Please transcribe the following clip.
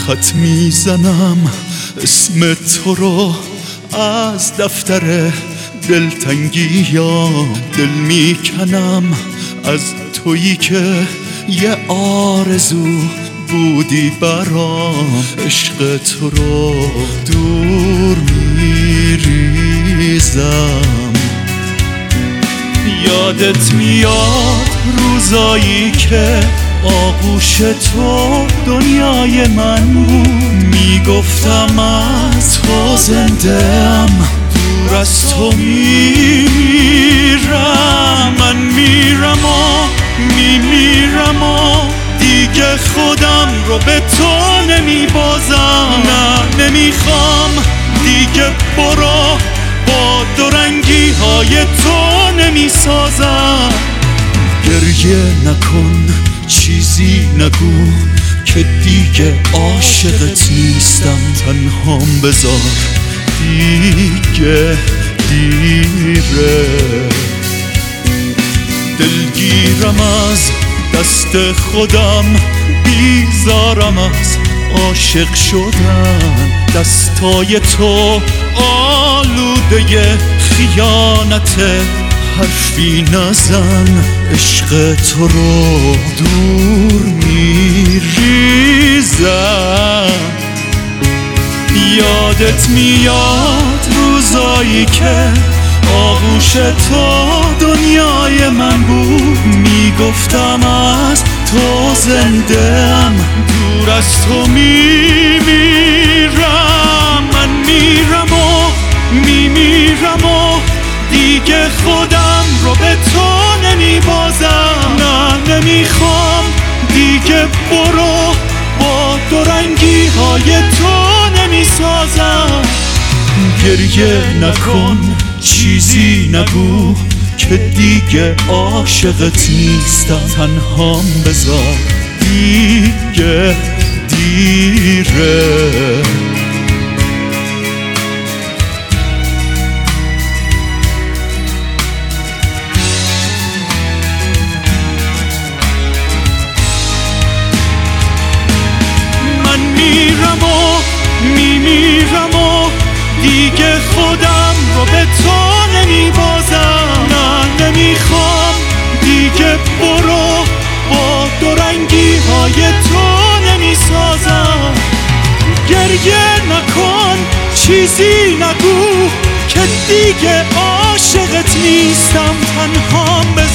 خط میزنم اسم تو رو از دفتر دلتنگی یا دل میکنم از تویی که یه آرزو بودی برام. عشق تو رو دور میریزم. یادت میاد روزایی که آغوش تو دنیای من بود. میگفتم از تو زنده‌ام، دور از تو میمیرم. من میرم و میمیرم و دیگه خودم رو به تو نمیبازم. نه نمیخوام دیگه، برو با دورنگی های تو نمیسازم. گریه نکن، چیزی نگو که دیگه عاشقت نیستم. تنهام بذار، دیگه دیره. دلگیرم از دست خودم، بیزارم از عاشق شدن. دستای تو آلوده خیانت، حرفی نزن. عشق تو رو دور میریزم. یادت میاد روزایی که آغوش تو دنیای من بود. میگفتم از تو زنده‌ام، دور از تو میمیرم. من میرم و میمیرم و دیگه خودم رو به تو نمیبازم. نه نمیخوام دیگه، برو با دورنگی های تو نمیسازم. گریه نکن، چیزی نگو که دیگه عاشقت نیستم. تنهام بذار، دیگه دیره. من میرم و میمیرم و دیگه خودم رو به تو نمیبازم. نه نمیخوام دیگه، برو با دورنگی های تو نمیسازم. گریه نکن، چیزی نگو که دیگه عاشقت نیستم. تنهام